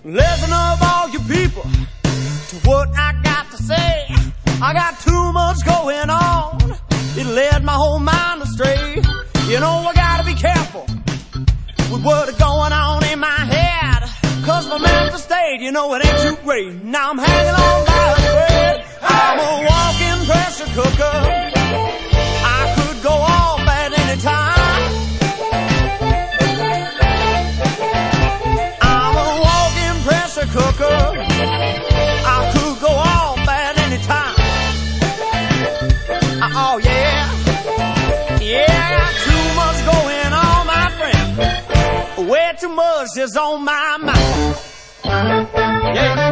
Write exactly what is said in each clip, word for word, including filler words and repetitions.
Listen up, all you people, to what I got to say. I got too much going on. It led my whole mind astray. You know I gotta be careful with what's going on in my head. Cause my mental state, you know it ain't too great. Now I'm hanging on by a thread. I'm a walking pressure cooker. I could go off at any time. I'm a walking pressure cooker. I could go off at any time. Uh, oh yeah. Yeah, too much going on, my friend. Way too much is on my mind. Yeah.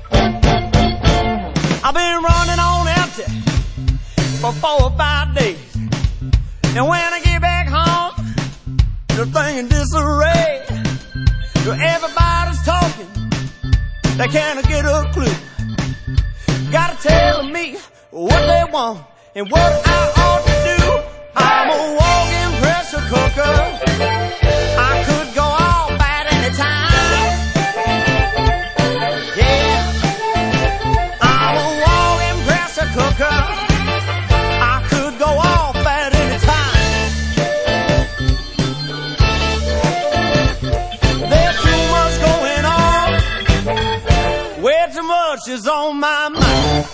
I've been running on empty for four or five days. And when I get back home, the thing in disarray. Everybody's talking, they can't get a clue. Gotta tell me what they want and what I ought to do. I'm a walking pressure cooker. I could go off at any time. Yeah, I'm a walking pressure cooker. I could go off at any time. There's too much going on. Way too much is on my mind.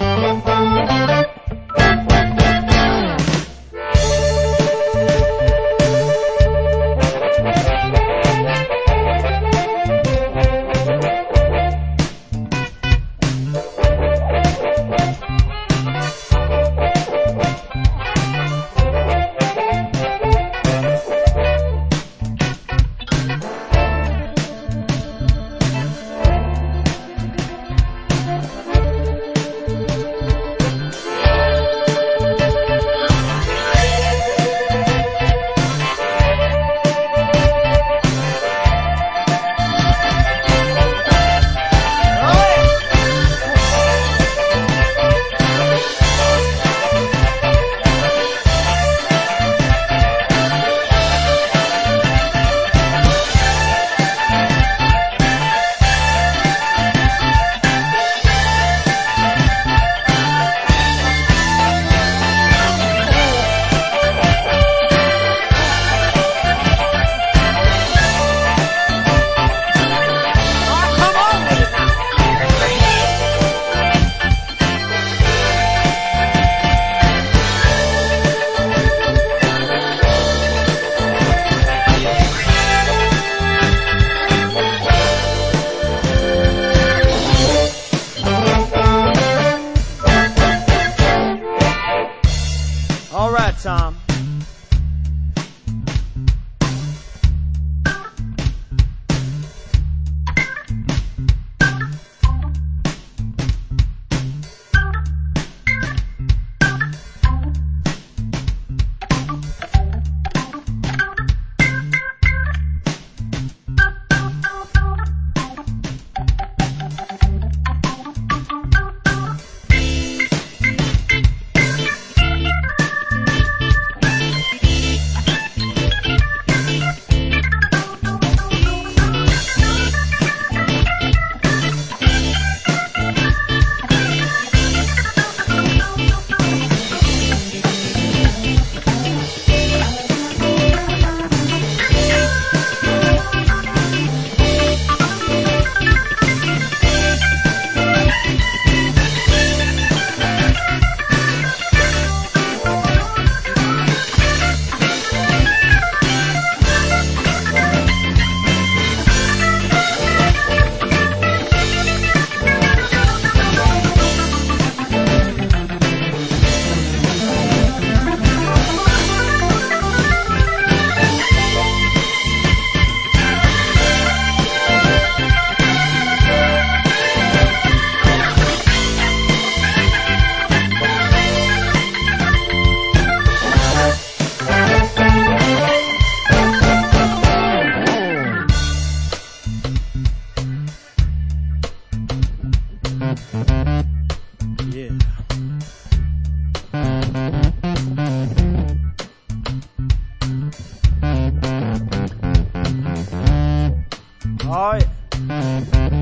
All right, Tom. Yeah. All right.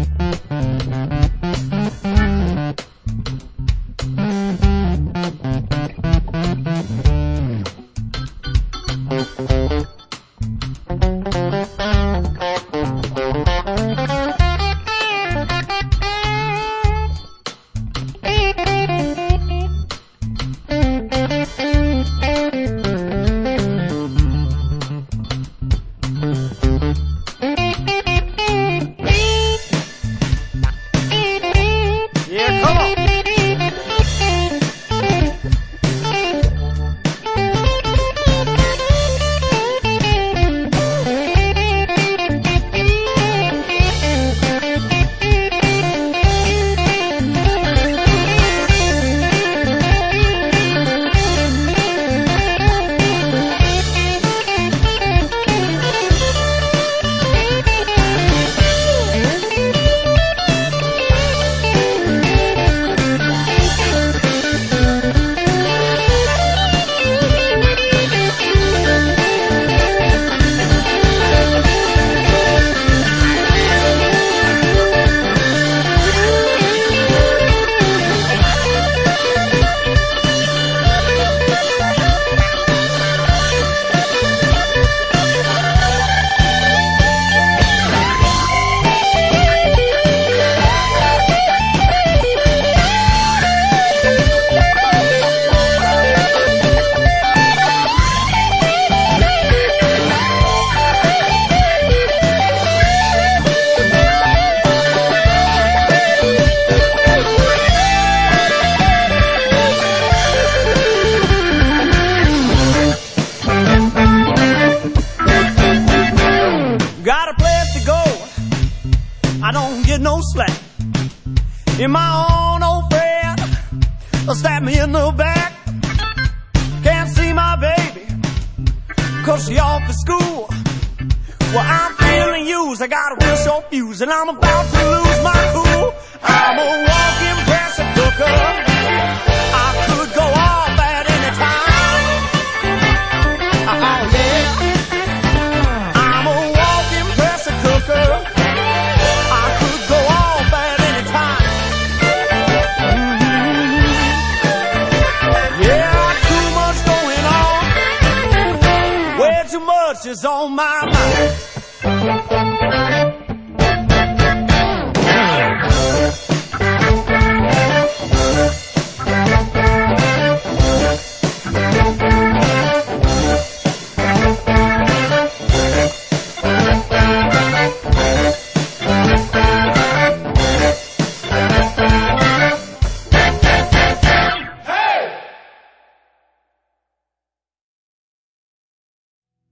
don't get no slack. And my own old friend stabbed me in the back. Can't see my baby, cause she off at school. Well, I'm feeling used, I got a real short fuse, and I'm about to lose my cool. I'm a walking pressure cooker.